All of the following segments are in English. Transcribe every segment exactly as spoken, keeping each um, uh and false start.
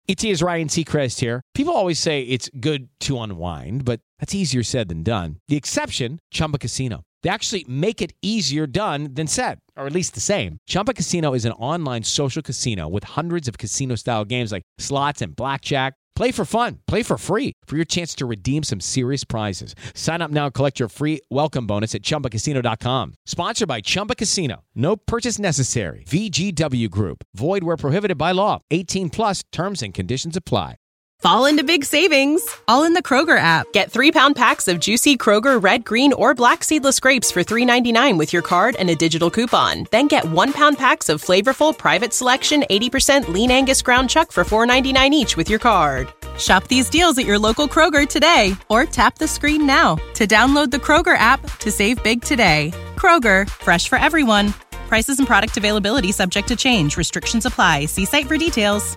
It's is Ryan Seacrest here. People always say it's good to unwind, but that's easier said than done. The exception, Chumba Casino. They actually make it easier done than said, or at least the same. Chumba Casino is an online social casino with hundreds of casino-style games like slots and blackjack. Play for fun. Play for free for your chance to redeem some serious prizes. Sign up now and collect your free welcome bonus at Chumba Casino dot com. Sponsored by Chumba Casino. No purchase necessary. V G W Group. Void where prohibited by law. eighteen plus terms and conditions apply. Fall into big savings, all in the Kroger app. Get three-pound packs of juicy Kroger red, green, or black seedless grapes for three ninety-nine with your card and a digital coupon. Then get one-pound packs of flavorful Private Selection eighty percent lean Angus ground chuck for four ninety-nine each with your card. Shop these deals at your local Kroger today, or tap the screen now to download the Kroger app to save big today. Kroger, fresh for everyone. Prices and product availability subject to change. Restrictions apply. See site for details.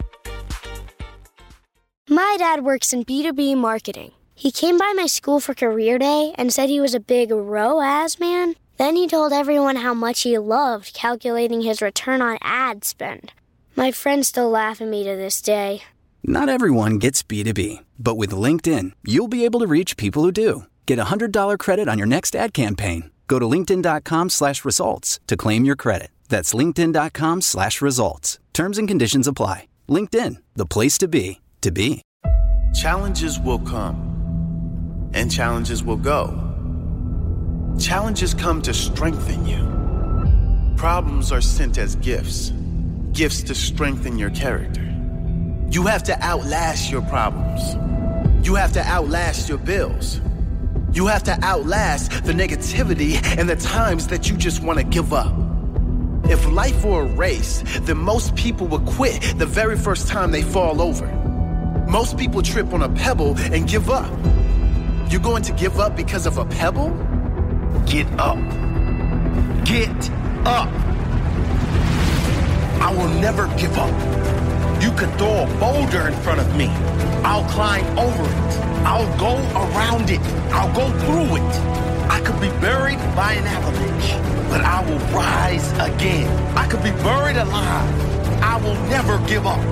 My dad works in B two B marketing. He came by my school for career day and said he was a big R O A S man. Then he told everyone how much he loved calculating his return on ad spend. My friends still laugh at me to this day. Not everyone gets B two B, but with LinkedIn, you'll be able to reach people who do. Get a one hundred dollars credit on your next ad campaign. Go to linkedin.com slash results to claim your credit. That's linkedin.com slash results. Terms and conditions apply. LinkedIn, the place to be, to be. Challenges will come, and challenges will go. Challenges come to strengthen you. Problems are sent as gifts, gifts to strengthen your character. You have to outlast your problems. You have to outlast your bills. You have to outlast the negativity and the times that you just want to give up. If life were a race, then most people would quit the very first time they fall over. Most people trip on a pebble and give up. You're going to give up because of a pebble? Get up. Get up. I will never give up. You could throw a boulder in front of me. I'll climb over it. I'll go around it. I'll go through it. I could be buried by an avalanche, but I will rise again. I could be buried alive. I will never give up.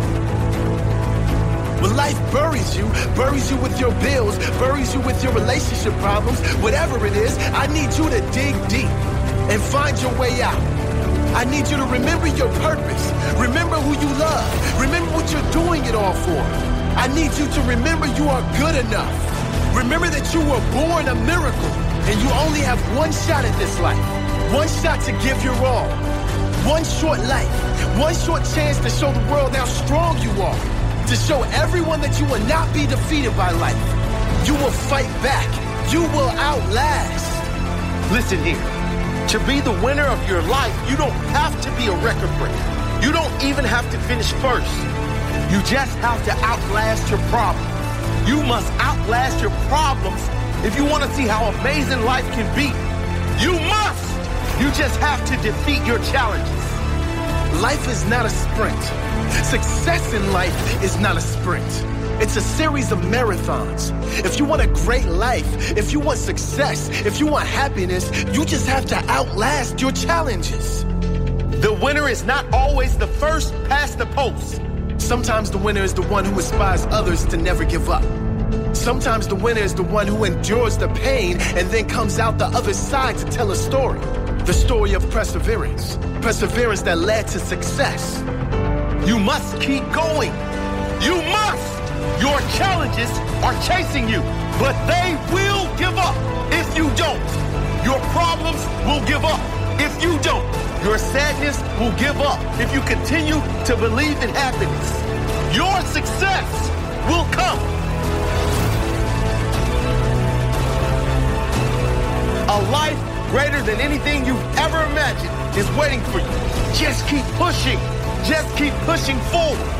When life buries you, buries you with your bills, buries you with your relationship problems, whatever it is, I need you to dig deep and find your way out. I need you to remember your purpose. Remember who you love. Remember what you're doing it all for. I need you to remember you are good enough. Remember that you were born a miracle and you only have one shot at this life. One shot to give your all. One short life. One short chance to show the world how strong you are. To show everyone that you will not be defeated by life. You will fight back. You will outlast. Listen here. To be the winner of your life, you don't have to be a record breaker. You don't even have to finish first. You just have to outlast your problems. You must outlast your problems if you want to see how amazing life can be. You must. You just have to defeat your challenges. Life is not a sprint. Success in life is not a sprint. It's a series of marathons. If you want a great life, if you want success, if you want happiness, you just have to outlast your challenges. The winner is not always the first past the post. Sometimes the winner is the one who inspires others to never give up. Sometimes the winner is the one who endures the pain and then comes out the other side to tell a story. The story of perseverance. Perseverance that led to success. You must keep going. You must. Your challenges are chasing you, but they will give up if you don't. Your problems will give up if you don't. Your sadness will give up if you continue to believe in happiness. Your success will come. A life greater than anything you've ever imagined is waiting for you. Just keep pushing. Just keep pushing forward.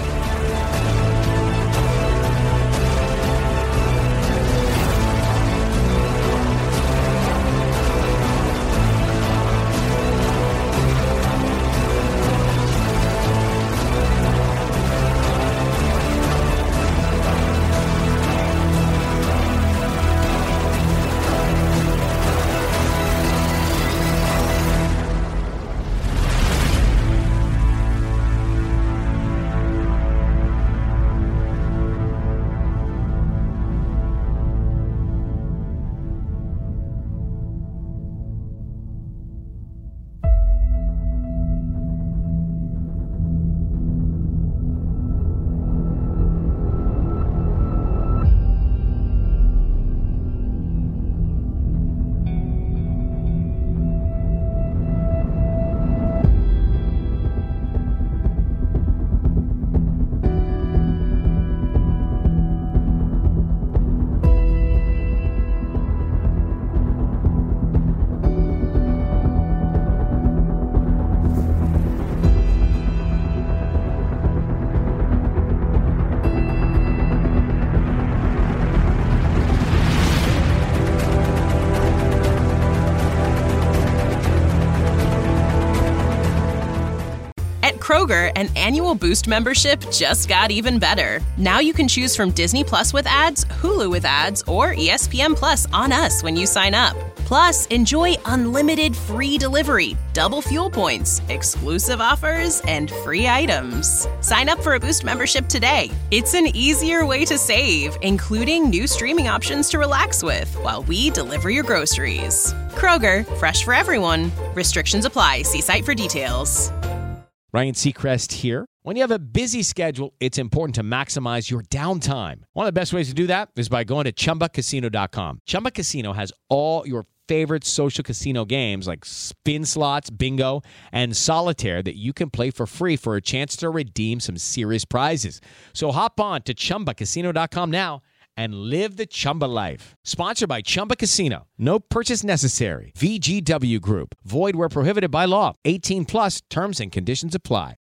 Kroger, an annual Boost membership just got even better. Now you can choose from Disney Plus with ads, Hulu with ads, or E S P N Plus on us when you sign up. Plus, enjoy unlimited free delivery, double fuel points, exclusive offers, and free items. Sign up for a Boost membership today. It's an easier way to save, including new streaming options to relax with while we deliver your groceries. Kroger, fresh for everyone. Restrictions apply. See site for details. Ryan Seacrest here. When you have a busy schedule, it's important to maximize your downtime. One of the best ways to do that is by going to Chumba Casino dot com. Chumba Casino has all your favorite social casino games like spin slots, bingo, and solitaire that you can play for free for a chance to redeem some serious prizes. So hop on to Chumba Casino dot com now and live the Chumba life. Sponsored by Chumba Casino. No purchase necessary. V G W Group. Void where prohibited by law. eighteen plus terms and conditions apply.